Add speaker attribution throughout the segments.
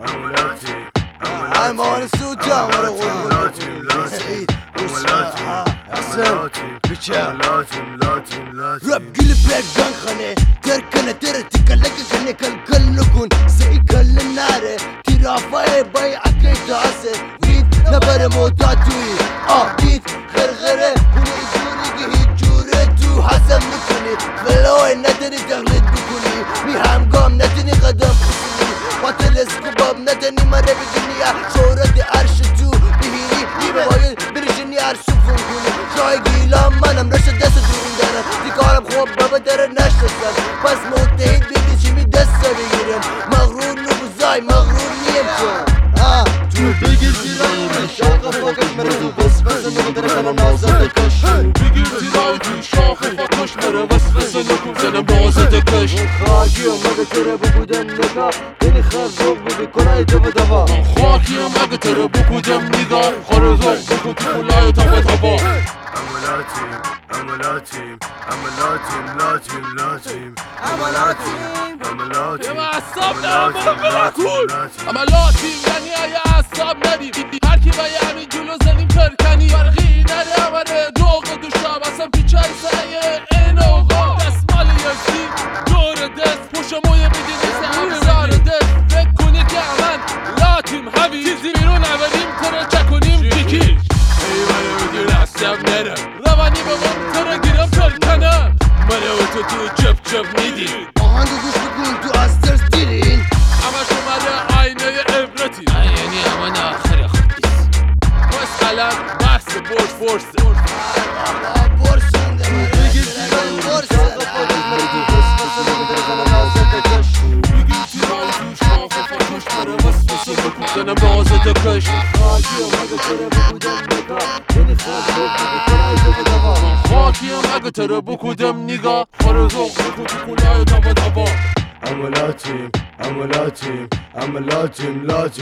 Speaker 1: I'm on a suit down with a راب گل برگان خانه ترکنه ترتیکلک کنه کل نکن سی کل ناره تیرافای بای اکی تاسه وید نبر موتا توی وید غرغره کنه جوری که هیچ جوره تو حسم نکنی غلوه ندنی تغلید بکنی می همگام ندنی قدم خسنی باطل اسکوباب ندنی مره بدنیا شهرت عرش تو بهیری نیمه باید برشنی عرش فون کنی جای گیلام منم رشد دست دورون دارم دیکارم خوب بابا داره نشتستم پس متحد بیدی چی می دسته بگیرم مغرور نبوزای مغرور نیم چون تو بگیر تیراوی شاخ فاکش مرزو بس بزن نگدر زنم نازد کش
Speaker 2: بگیر تیراوی شاخ فاکش مرزو بس بزن زنم نازد کش
Speaker 1: خاکیم اگه تره بکودم نگاه دنی خرزوق ببی کنای دو دوا
Speaker 2: خاکیم اگه تره بکودم نگاه خرزوق بکن تو کلای تبا تبا عملاتیم یعنی اگه اصاب ندیم هر کی باید همین جلو زنیم پرکنی فرقی نره امره دوغ دو شب اصلا پیچای سعیه این اوقا دست مال یکی دور دست پوشموی میدینیست همه سر دست فکر کنی که امن لاتیم همی تیزی بیرون اولیم تره چکنیم جیکی ایوانه میدی دستم نره روانی به من تره گیرم پرکنم منه و تو چپ چپ میدی
Speaker 1: آهنگ گوش بکن تو استرس دیرین
Speaker 2: همه شماره آینه عبرتی یعنی همه آخر خودیست بس الان بحث برسه
Speaker 1: برسنده بگیر تیراوی برسنده
Speaker 2: بگیر تیراوی شاخ فاکش مرزو بس بزن زنم نازد کش خاکیم اگه تره بکودم نگاه خرزوق بکن تو کلای تبا تبا
Speaker 3: عملاتیم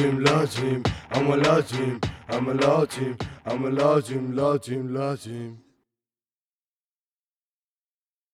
Speaker 3: لاتیم